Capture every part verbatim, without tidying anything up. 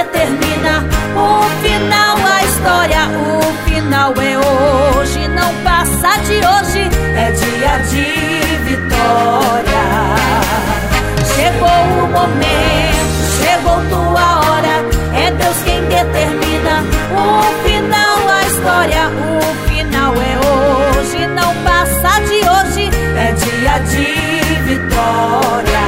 determina o final, a história, o final é hoje. Não passa de hoje, é dia de vitória. Chegou o momento, chegou tua hora, é Deus quem determina o final, a história, o final é hoje. Não passa de hoje, é dia de vitória.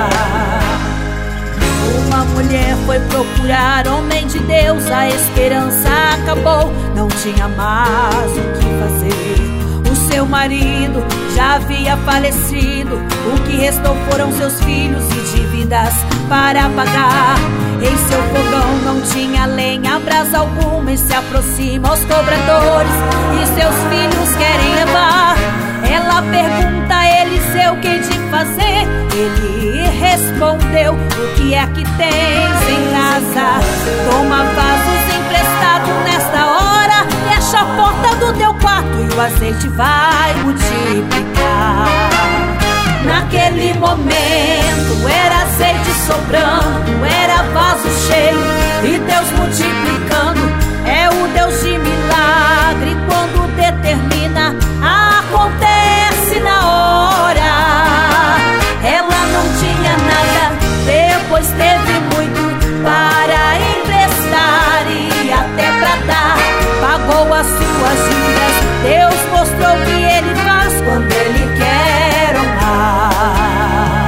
Uma mulher foi procurar homem de Deus, a esperança acabou, não tinha mais o que fazer. O seu marido já havia falecido, o que restou foram seus filhos e dívidas para pagar. Em seu fogão não tinha lenha, brasa alguma, e se aproxima aos cobradores e seus filhos querem levar. Ela pergunta a Eliseu o que de fazer. Ele respondeu: o que é que tens em casa? Toma vasos emprestados nesta hora, fecha a porta do teu quarto e o azeite vai multiplicar. Naquele momento era azeite sobrando, era vaso cheio e Deus multiplicando. É o Deus de milagre, quando determina, acontece na hora. Ela não tinha nada, depois teve muito para emprestar e até pra dar. Pagou as suas dívidas, Deus mostrou o que Ele faz quando Ele quer honrar.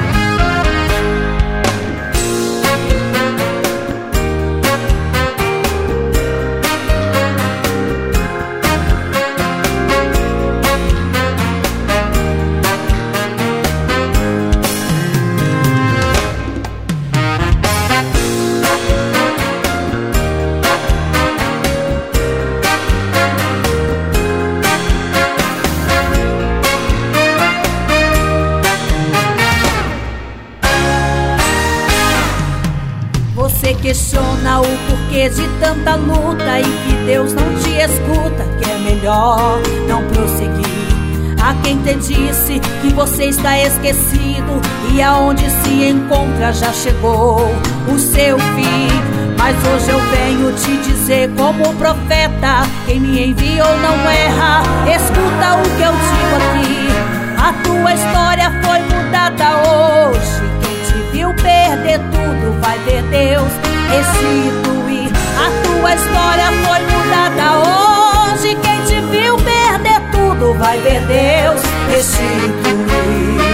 Você questiona o porquê de tanta luta e que Deus não te escuta, que é melhor não prosseguir. Há quem te disse que você está esquecido e aonde se encontra já chegou o seu fim. Mas hoje eu venho te dizer como profeta, quem me enviou não erra. Escuta o que eu digo aqui, a tua história foi mudada hoje. Viu perder tudo, vai ver Deus restituir. A tua história foi mudada hoje. Quem te viu perder tudo, vai ver Deus restituir.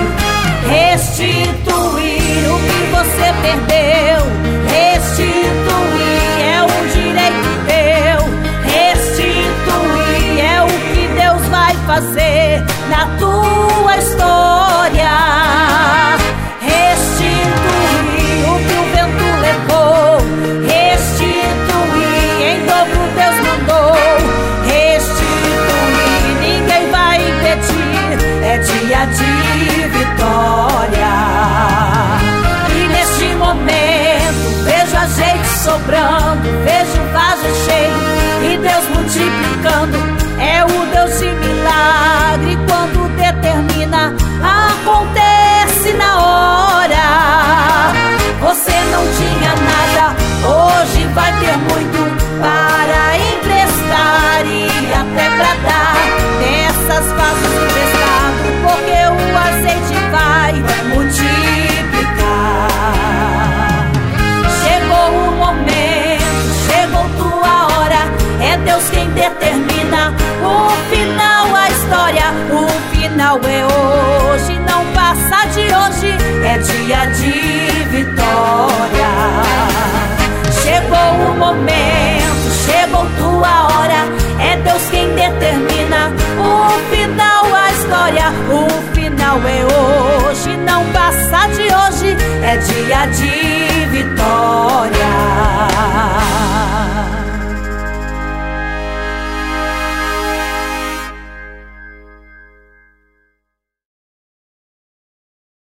Restituir o que você perdeu, restituir é um direito teu. Restituir é o que Deus vai fazer na tua história. Restituir o que o vento levou, restituir em dobro Deus mandou. Restituir, ninguém vai impedir, é dia de vitória. E neste momento vejo azeite sobrando, vejo o vaso cheio e Deus multiplicando. É o Deus de milagre, quando determina, acontece na hora. Você não tinha nada, hoje vai ter muito para emprestar e até pra dar. Dessas vasos emprestados, porque o azeite vai multiplicar. Chegou o momento, chegou tua hora, é Deus quem determina o final, a história, o final é hoje. Não passa de hoje, é dia de vitória. Chegou o momento, chegou tua hora, é Deus quem determina o final, a história, o final é hoje. Não passa de hoje, é dia de vitória.